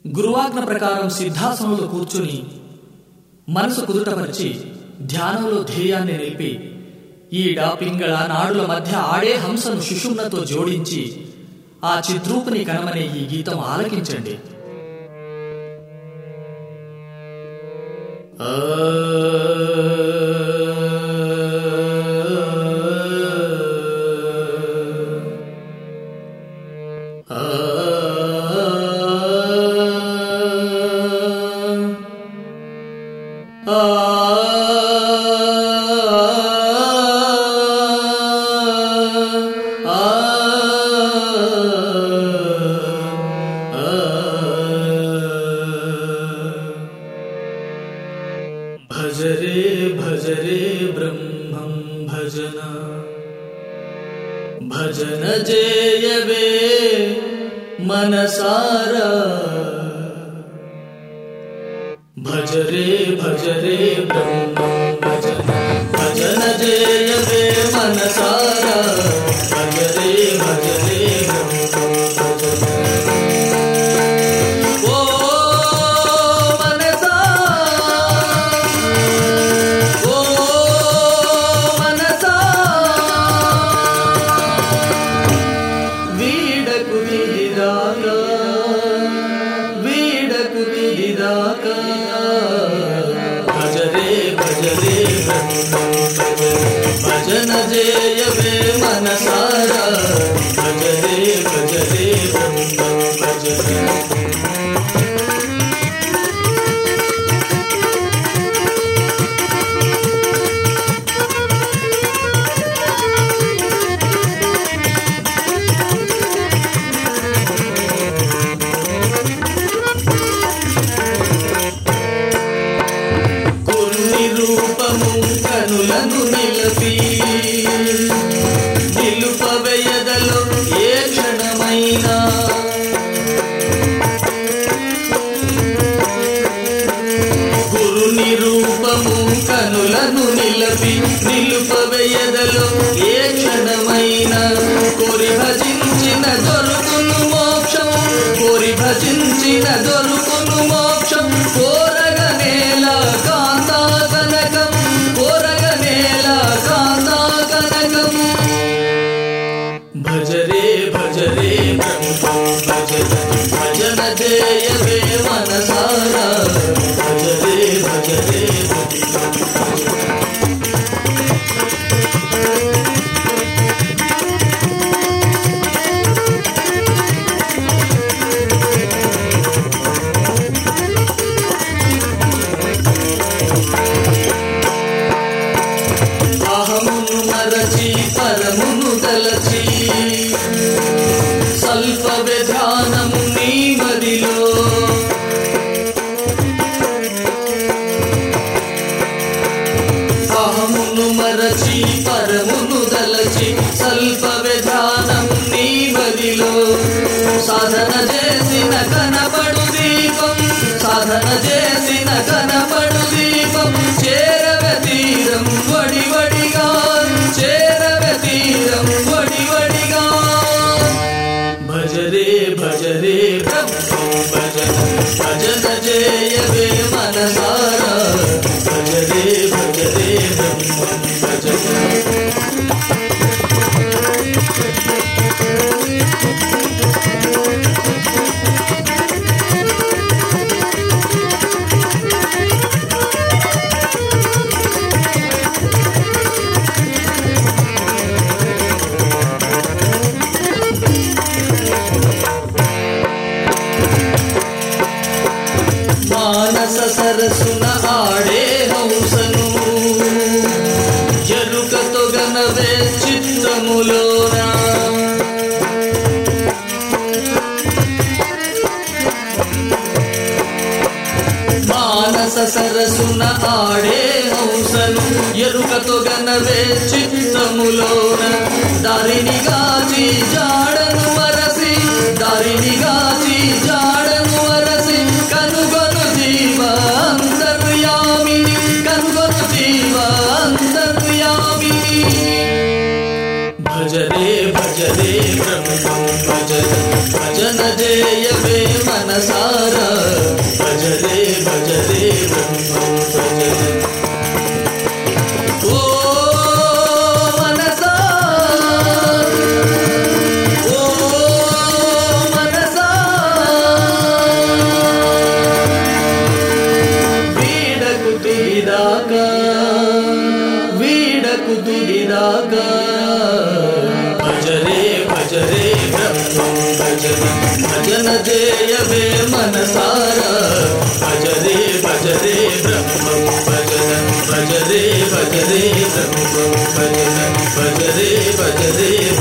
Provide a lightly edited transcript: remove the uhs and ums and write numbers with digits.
గురువాజ్ఞ ప్రకారం సిద్ధాసనంలో కూర్చుని మనసు కుదుటపరిచి ధ్యానంలో ధ్యేయాన్ని నిలిపి ఈడ పింగళ నాడుల మధ్య ఆడే హంసను సుషుమ్నతో జోడించి ఆ చిద్రూపుని కనమనే ఈ గీతం ఆలకించండి. భజరే భజరే బ్రహ్మం భజన భజన జేయవే మనసారా భజరే భజరే బ్రహ్మం భజన భజన జేయవే మనసారా భజరే భజరే బ్రహ్మం భజన. భజరే భజరే భజన జేయవే మనసారా భజరే భజరే భజరే. కనులను నిలపి నిలుపవేయదలో ఏ క్షణమైనా గురుని రూపము కనులను నిలపి నిలుపవేయదలో ఏ క్షణమైనా కోరి భజించిన దొరుకును మోక్షం కోరి భజించిన దొరుకును మోక్షం కోరగనేల కాంతా కనకం కోరగనేల కాంతా కనకం. భజరే భజరే బ్రహ్మం భజన భజన జేయవే మనసారా భజరే భజరే అహమును మరచి పరమును తలచి స్వల్ప విధానము నీ మదిలో అహమును మరచి పరమును తలచి స్వల్ప విధానం నీ మదిలో సాధన చేసిన కనపడు దీపం సాధన చేసిన కనపడు దీపం చేరవే తీరం వడి వడిగా చేరవే తీరం వడి వడిగా. భజరే భజరే బ్రహ్మం భజన భజన జేయవే మనసారా భజరే భజరే బ్రహ్మం భజన. మానస సరసున ఆడే హంసను ఎరుకతో గనవే చిత్తములోన మానస సరసున ఆడే హంసను ఎరుకతో గనవే చిత్తములోన దారిని గాచి జాడను మరసి దారిని గాచి జాడను మరసి కనుగొను జీవ అంతర్యామిని కనుగొను జీవ అంతర్యామిని. భజరే భజరే బ్రహ్మం భజన భజన జేయవే మన మనసారా భజరే భజరే బ్రహ్మం భజరే. ఓ మనసా ఓ మనసా వీడకు తుదిదాకా వీడకు తుదిదాకా భజరే భజరే బ్రహ్మం భజరే. భజన జయవే మనసారా భజరే భజరే బ్రహ్మం భజన. భజరే భజరే బ్రహ్మం భజన. భజరే భజరే